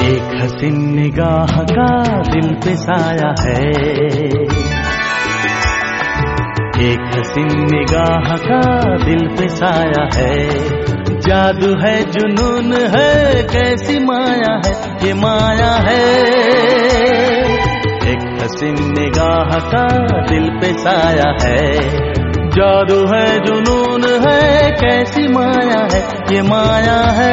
एक हसीन निगाह का दिल पे साया है, एक हसीन निगाह का दिल पे साया है। जादू है जुनून है कैसी माया है, ये माया है। एक हसीन निगाह का दिल पे साया है, जादू है जुनून है कैसी माया है, ये माया है।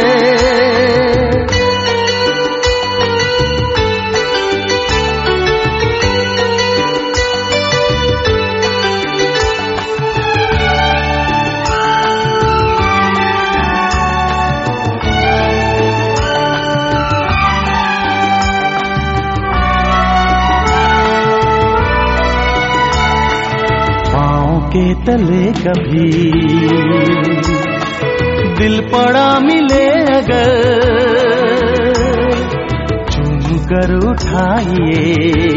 के तले कभी दिल पड़ा मिले अगर, चूम कर उठाइए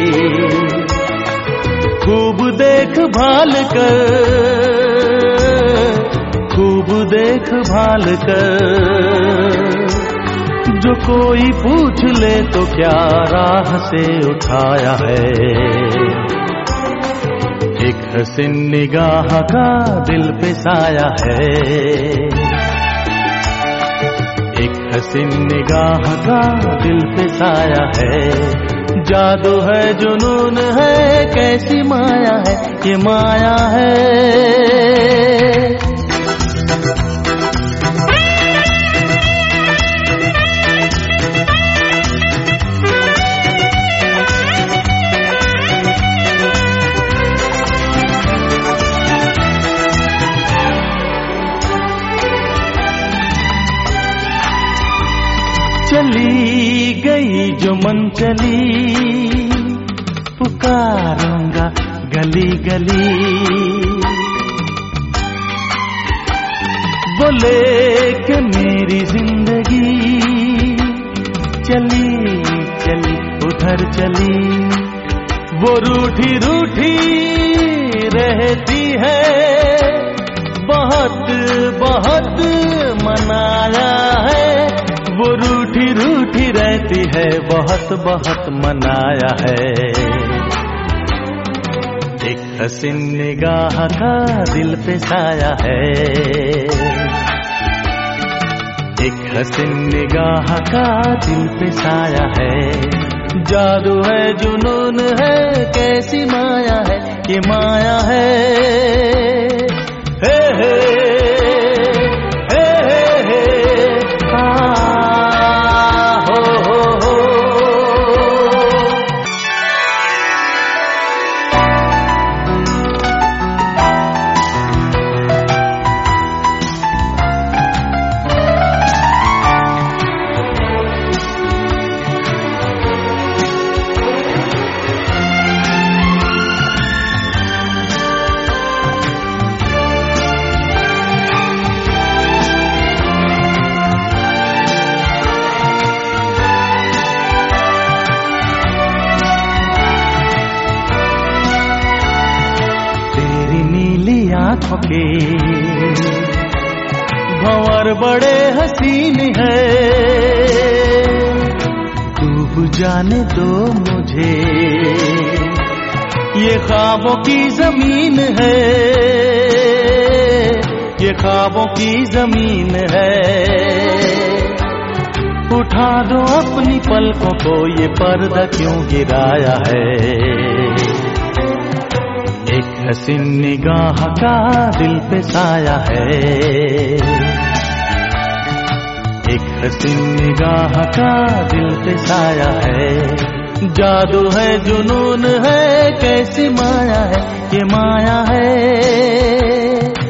खूब देखभाल कर, खूब देखभाल कर। जो कोई पूछ ले तो क्या राह से उठाया है। एक हसीन निगाह का दिल पे साया है, एक हसीन निगाह का दिल पे साया है। जादू है जुनून है कैसी माया है, ये माया है। चली गई जो मन चली, पुकारूंगा गली गली। बोले कि मेरी जिंदगी चली चली उधर चली। वो रूठी रूठी रहती है, बहुत बहुत मनाया है। वो रूठी रूठी रहती है, बहुत बहुत मनाया है। एक हसीन निगाह का दिल पे साया है, एक हसीन निगाह का दिल पे साया है। जादू है जुनून है कैसी माया है, ये माया है। हे हे आँखों के भंवर बड़े हसीन है। डूब जाने दो मुझे, ये ख्वाबों की जमीन है, ये ख्वाबों की जमीन है। उठा दो अपनी पलकों को, ये पर्दा क्यों गिराया है। एक हसीन निगाह का दिल पे साया है, एक हसीन निगाह का दिल पे साया है। जादू है जुनून है कैसी माया है, ये माया है।